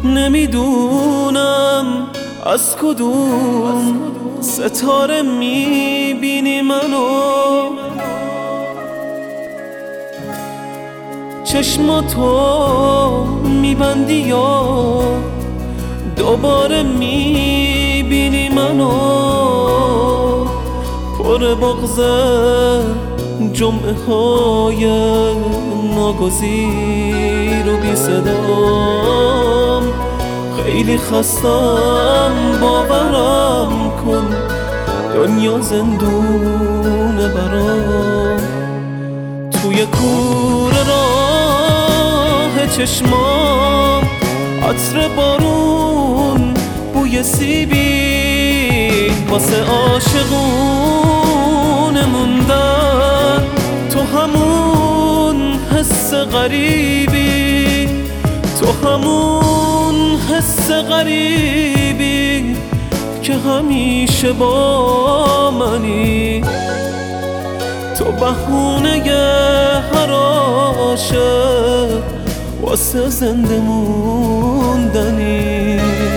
نمیدونم از کدوم ستاره میبینی منو، چشماتو میبندی یا دوباره میبینی منو، پر بغضه جمعه های ناگزیر و بی صدام، خیلی خستم باورم کن دنیا زندونه برام، توی کوره راه چشمام عطر بارون بوی سیبی، واسه عاشقون موندن تو همون حس غریبی، تو همون حس غریبی که همیشه با منی، تو بهونه هر عاشق واسه زنده موندنی.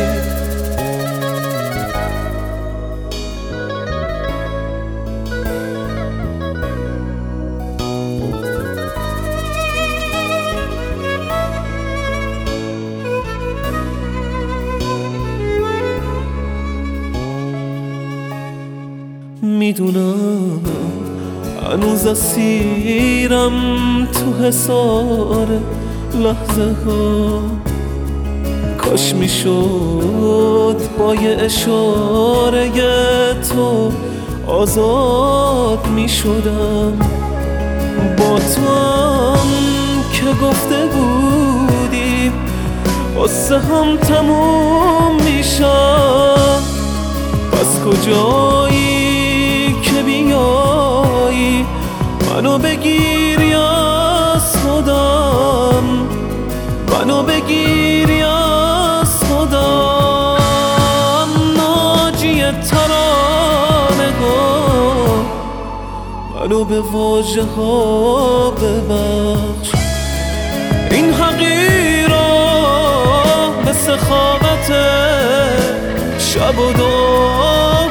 میدونم هنوز اسیرم تو حصار لحظه ها، کاش میشد با یه اشاره تو آزاد میشدم، با تو هم که گفته بودیم قصه هم تموم میشم، پس کجایی که بیایی منو بگیری از خودم، منو بگیری از خودم، ناجی ترانه گو منو به واژه ها ببخش، این حقیرا به سخاوت شب و دو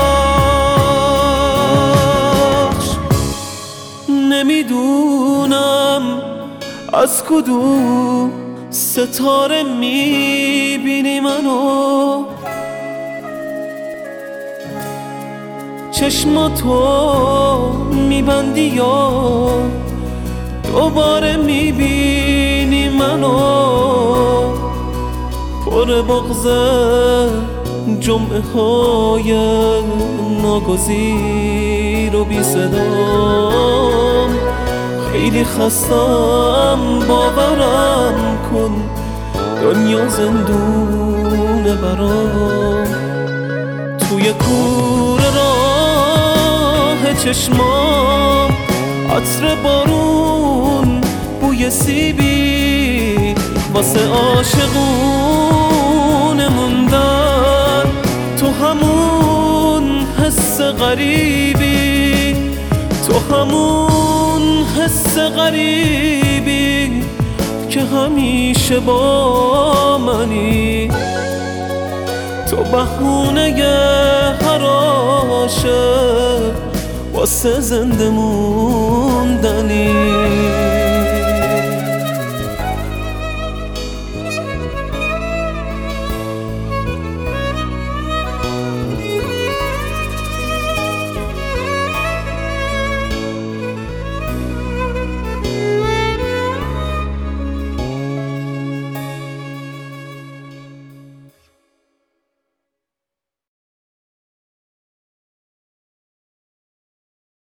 ببخش. نمیدونم از کدوم ستاره میبینی منو، چشماتو میبندی یا دوباره میبینی منو، پر بغضه جمعه های ناگزیر و بی صدام، خیلی خستم باورم کن دنیا زندونه برام، توی کوره راه چشمام عطر بارون بوی سیبی، واسه عاشقون موندن تو همون حس غریبی، تو همون حس غریبی که همیشه با منی، تو بهونه هر عاشق واسه زنده موندنی.